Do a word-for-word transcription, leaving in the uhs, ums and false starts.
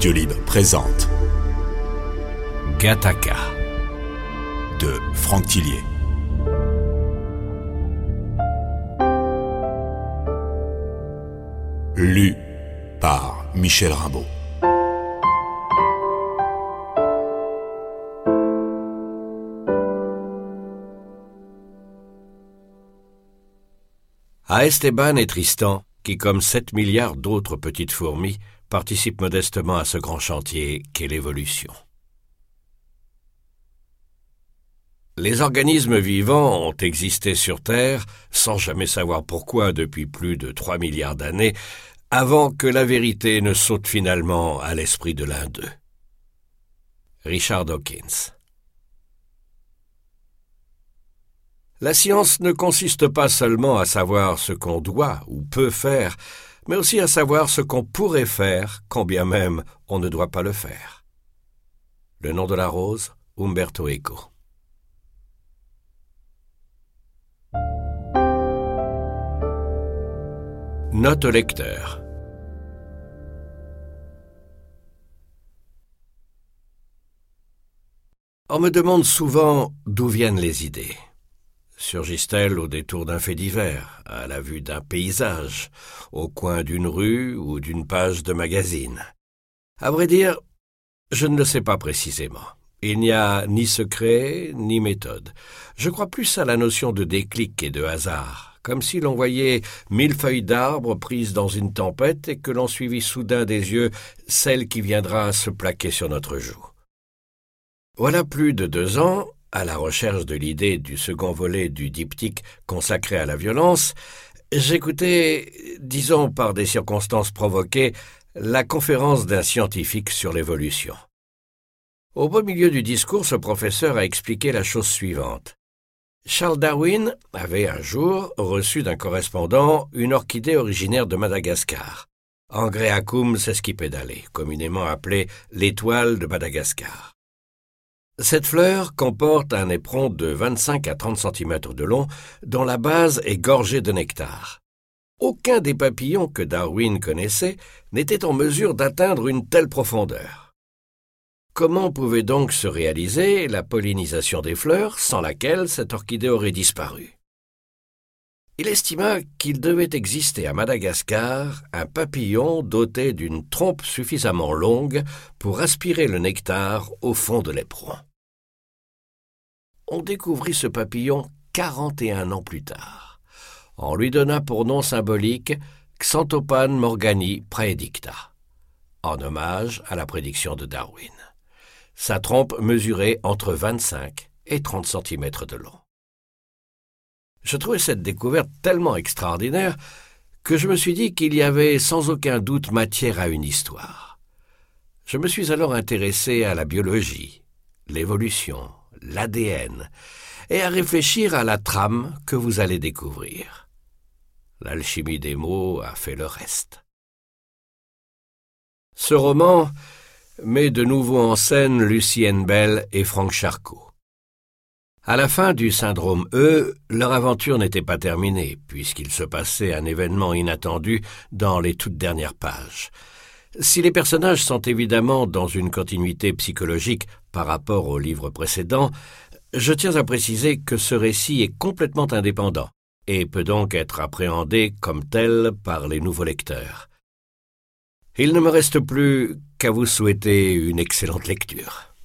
Audiolib présente Gattaca de Franck Tillier. Lu par Michel Rimbaud. À Esteban et Tristan, qui, comme sept milliards d'autres petites fourmis, participent modestement à ce grand chantier qu'est l'évolution. Les organismes vivants ont existé sur Terre, sans jamais savoir pourquoi depuis plus de trois milliards d'années, avant que la vérité ne saute finalement à l'esprit de l'un d'eux. Richard Dawkins. La science ne consiste pas seulement à savoir ce qu'on doit ou peut faire, mais aussi à savoir ce qu'on pourrait faire, quand bien même on ne doit pas le faire. Le nom de la rose, Umberto Eco. Note au lecteur. On me demande souvent d'où viennent les idées. Surgissent-elles au détour d'un fait divers, à la vue d'un paysage, au coin d'une rue ou d'une page de magazine? À vrai dire, je ne le sais pas précisément. Il n'y a ni secret, ni méthode. Je crois plus à la notion de déclic et de hasard, comme si l'on voyait mille feuilles d'arbres prises dans une tempête et que l'on suivit soudain des yeux celle qui viendra se plaquer sur notre joue. Voilà plus de deux ans, à la recherche de l'idée du second volet du diptyque consacré à la violence, j'écoutais, disons par des circonstances provoquées, la conférence d'un scientifique sur l'évolution. Au beau milieu du discours, ce professeur a expliqué la chose suivante. Charles Darwin avait un jour reçu d'un correspondant une orchidée originaire de Madagascar, Angræacum sesquipedale, communément appelée l'étoile de Madagascar. Cette fleur comporte un éperon de vingt-cinq à trente centimètres de long, dont la base est gorgée de nectar. Aucun des papillons que Darwin connaissait n'était en mesure d'atteindre une telle profondeur. Comment pouvait donc se réaliser la pollinisation des fleurs sans laquelle cette orchidée aurait disparu? Il estima qu'il devait exister à Madagascar un papillon doté d'une trompe suffisamment longue pour aspirer le nectar au fond de l'éperon. On découvrit ce papillon quarante et un ans plus tard. On lui donna pour nom symbolique Xanthopan morgani praedicta, en hommage à la prédiction de Darwin. Sa trompe mesurait entre vingt-cinq et trente centimètres de long. Je trouvais cette découverte tellement extraordinaire que je me suis dit qu'il y avait sans aucun doute matière à une histoire. Je me suis alors intéressé à la biologie, l'évolution, l'A D N, et à réfléchir à la trame que vous allez découvrir. L'alchimie des mots a fait le reste. Ce roman met de nouveau en scène Lucienne Bell et Frank Charcot. À la fin du syndrome E, leur aventure n'était pas terminée, puisqu'il se passait un événement inattendu dans les toutes dernières pages. Si les personnages sont évidemment dans une continuité psychologique par rapport au livre précédent, je tiens à préciser que ce récit est complètement indépendant et peut donc être appréhendé comme tel par les nouveaux lecteurs. Il ne me reste plus qu'à vous souhaiter une excellente lecture.